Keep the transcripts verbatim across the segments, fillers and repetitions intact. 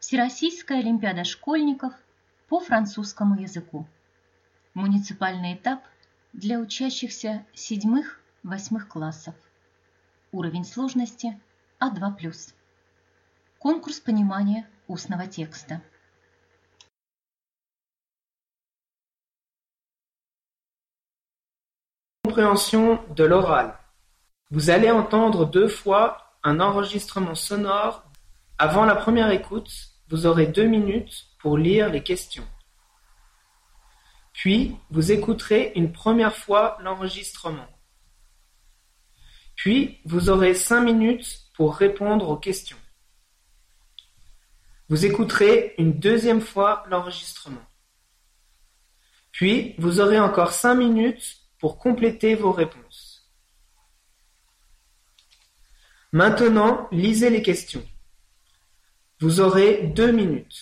Всероссийская олимпиада школьников по французскому языку. Муниципальный этап для учащихся седьмых-восьмых классов. Уровень сложности А два плюс. Конкурс понимания устного текста. Compréhension de l'oral. Vous allez entendre deux fois un enregistrement sonore. Avant la première écoute, vous aurez deux minutes pour lire les questions. Puis, vous écouterez une première fois l'enregistrement. Puis, vous aurez cinq minutes pour répondre aux questions. Vous écouterez une deuxième fois l'enregistrement. Puis, vous aurez encore cinq minutes pour compléter vos réponses. Maintenant, lisez les questions. Vous aurez deux minutes.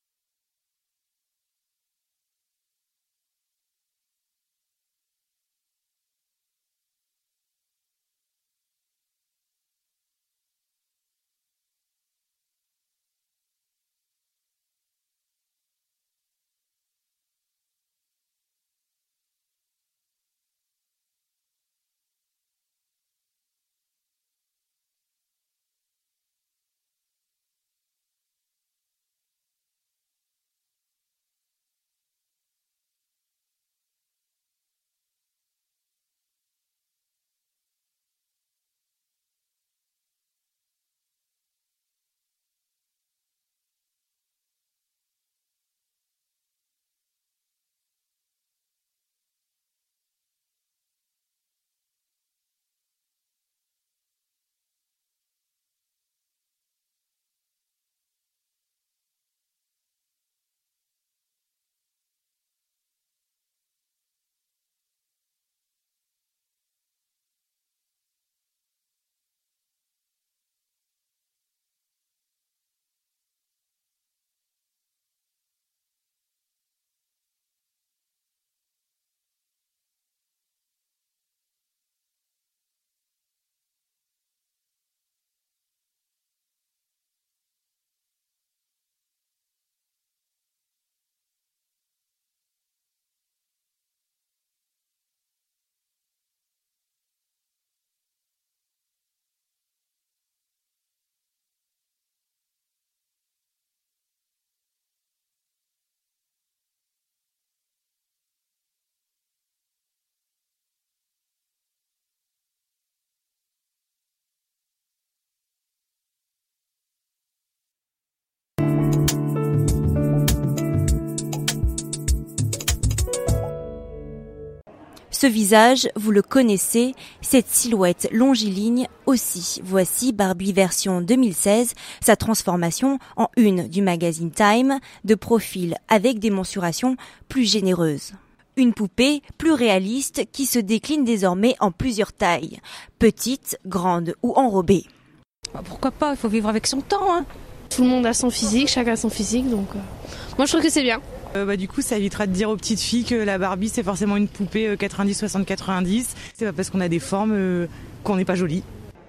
Ce visage, vous le connaissez, cette silhouette longiligne aussi. Voici Barbie version deux mille seize, sa transformation en une du magazine Time, de profil avec des mensurations plus généreuses. Une poupée plus réaliste qui se décline désormais en plusieurs tailles, petite, grande ou enrobée. Bah pourquoi pas, il faut vivre avec son temps. Hein. Tout le monde a son physique, chacun a son physique, donc euh, moi je trouve que c'est bien. Euh, bah, du coup, ça évitera de dire aux petites filles que la Barbie c'est forcément une poupée euh, quatre-vingt-dix soixante quatre-vingt-dix. C'est pas parce qu'on a des formes euh, qu'on n'est pas jolie.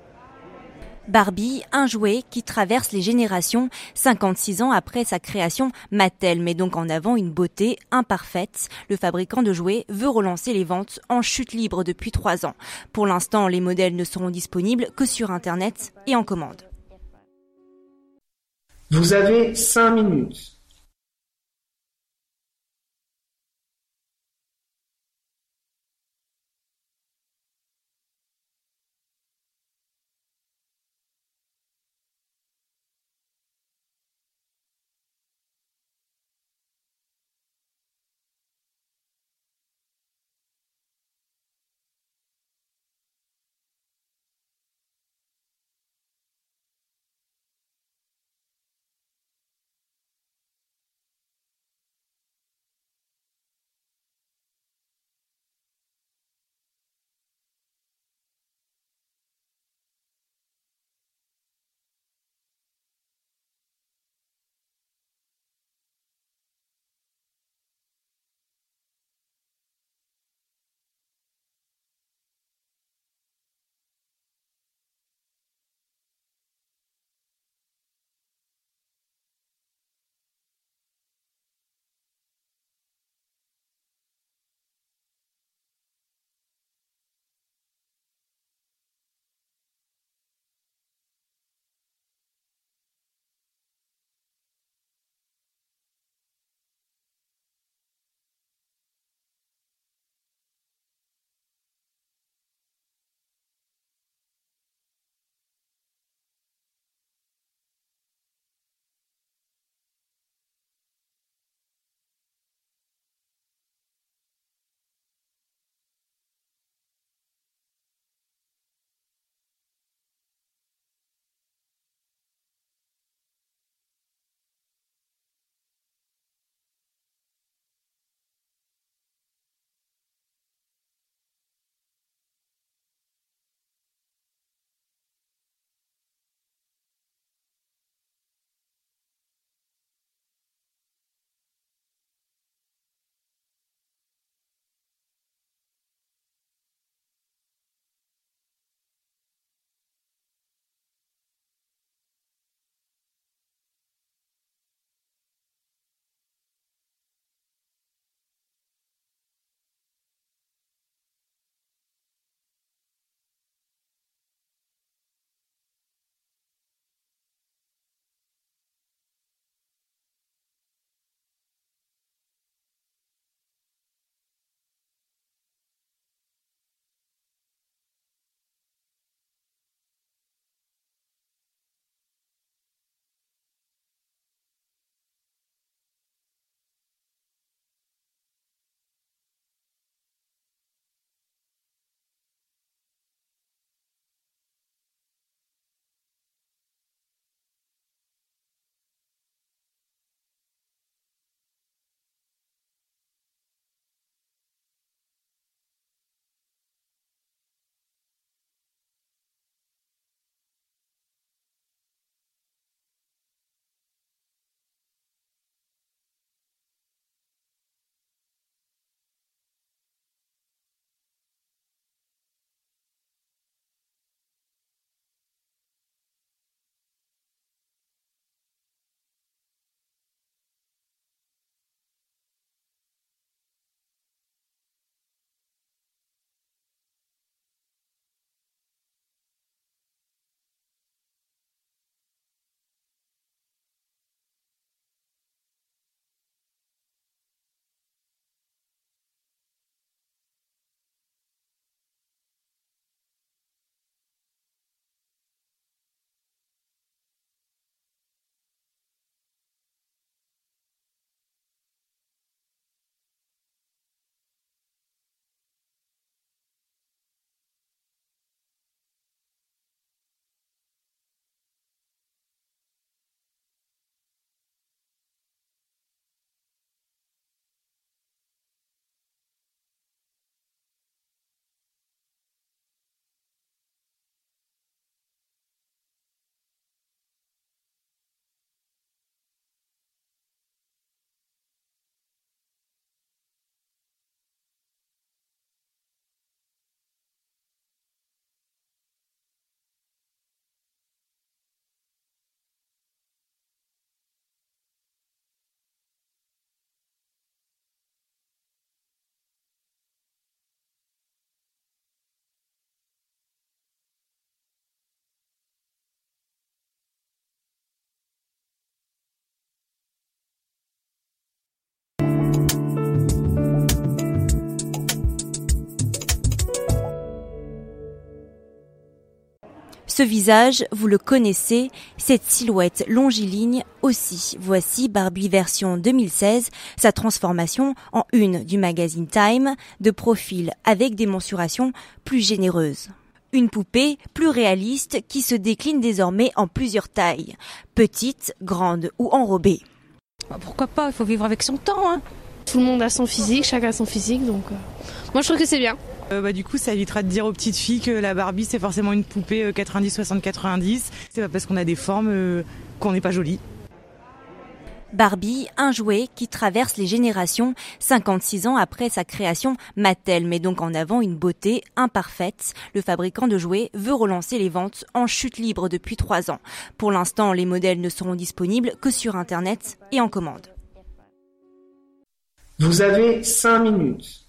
Barbie, un jouet qui traverse les générations. cinquante-six ans après sa création, Mattel met donc en avant une beauté imparfaite. Le fabricant de jouets veut relancer les ventes en chute libre depuis trois ans. Pour l'instant, les modèles ne seront disponibles que sur Internet et en commande. Vous avez cinq minutes. Ce visage, vous le connaissez, cette silhouette longiligne aussi. Voici Barbie version deux mille seize, sa transformation en une du magazine Time, de profil avec des mensurations plus généreuses. Une poupée plus réaliste qui se décline désormais en plusieurs tailles, petite, grande ou enrobée. Bah, pourquoi pas, il faut vivre avec son temps. Hein. Tout le monde a son physique, chacun a son physique, donc euh, moi je trouve que c'est bien. Euh, bah, du coup, ça évitera de dire aux petites filles que la Barbie c'est forcément une poupée euh, quatre-vingt-dix soixante quatre-vingt-dix. C'est pas parce qu'on a des formes euh, qu'on n'est pas jolie. Barbie, un jouet qui traverse les générations. cinquante-six ans après sa création, Mattel met donc en avant une beauté imparfaite. Le fabricant de jouets veut relancer les ventes en chute libre depuis trois ans. Pour l'instant, les modèles ne seront disponibles que sur Internet et en commande. Vous avez cinq minutes.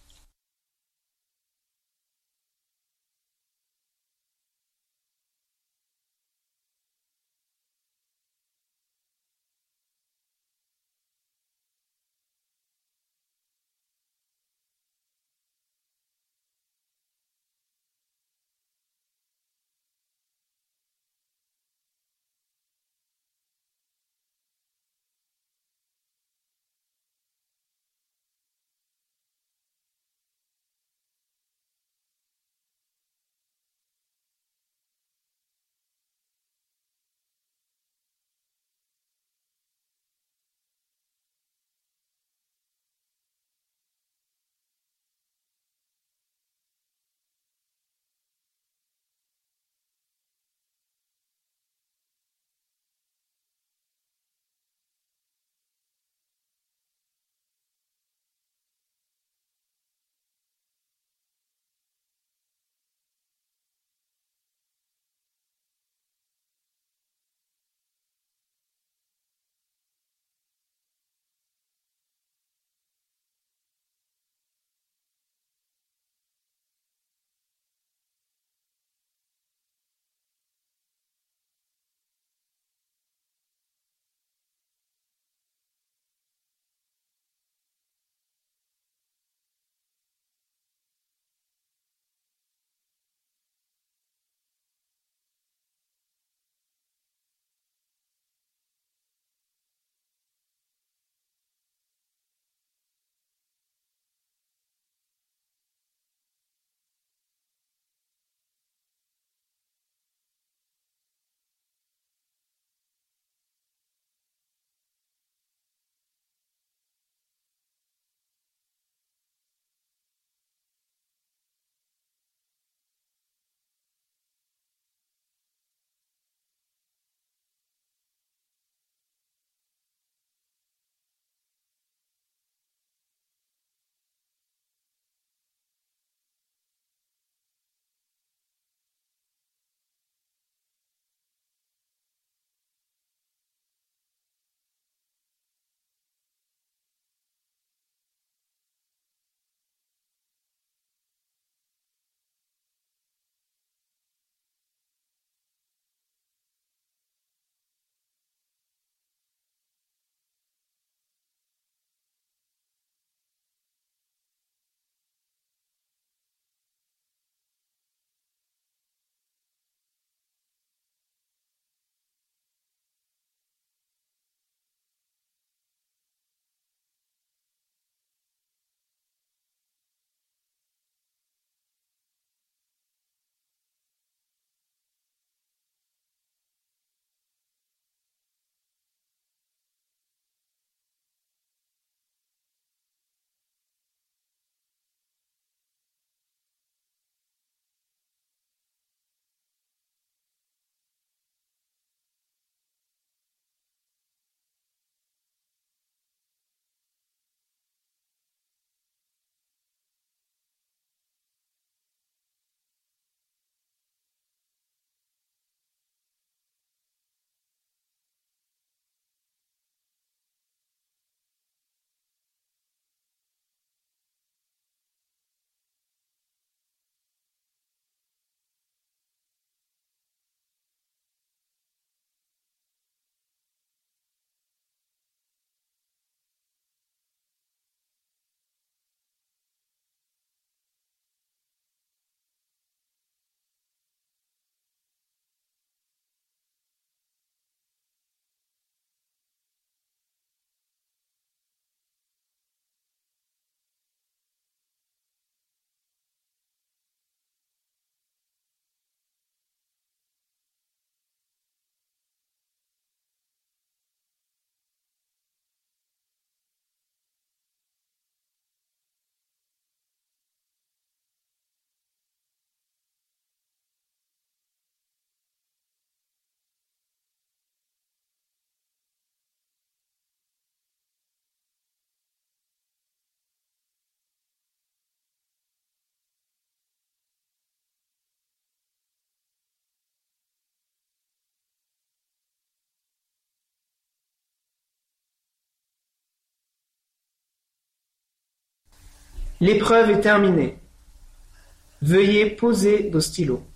L'épreuve est terminée. Veuillez poser vos stylos.